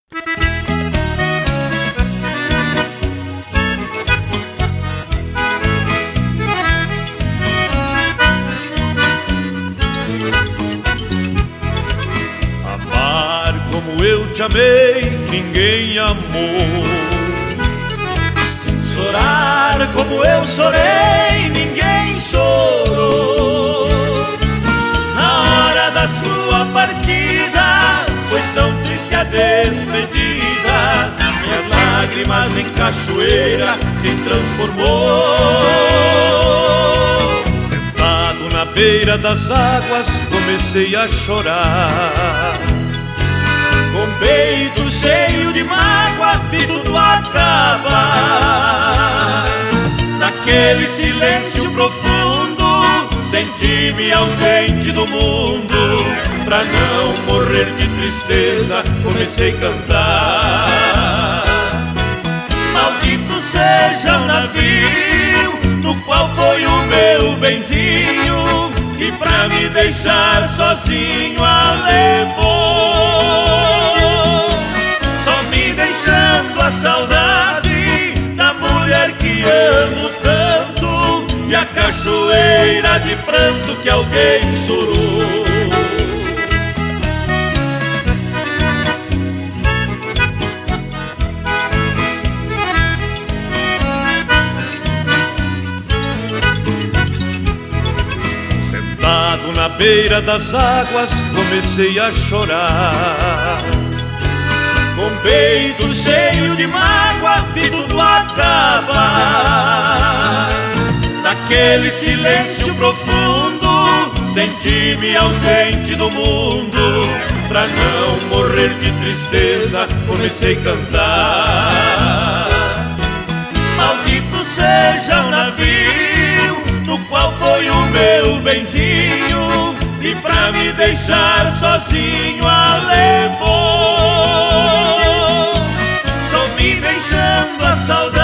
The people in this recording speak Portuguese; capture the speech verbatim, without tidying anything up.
Amar como eu te amei, ninguém amou. Chorar como eu chorei, ninguém chorou. Na hora da sua partida, foi tão triste a despedida. Minhas lágrimas em cachoeira se transformou. Sentado na beira das águas, comecei a chorar. Com peito cheio de mágoa, vi tudo acabar. Naquele silêncio profundo, senti-me ausente do mundo. Pra não morrer de tristeza, comecei a cantar. Maldito seja o navio no qual foi o meu benzinho, que pra me deixar sozinho a levou. Só me deixando a saudade da mulher que amo tanto, e a cachoeira de pranto que alguém chorou. Sentado na beira das águas, comecei a chorar. Com peito cheio de mágoa, vi tudo acabar. Naquele silêncio profundo, senti-me ausente do mundo. Pra não morrer de tristeza, comecei a cantar. Maldito seja o navio no qual foi o meu benzinho, que pra me deixar sozinho a levou. Só me deixando a saudade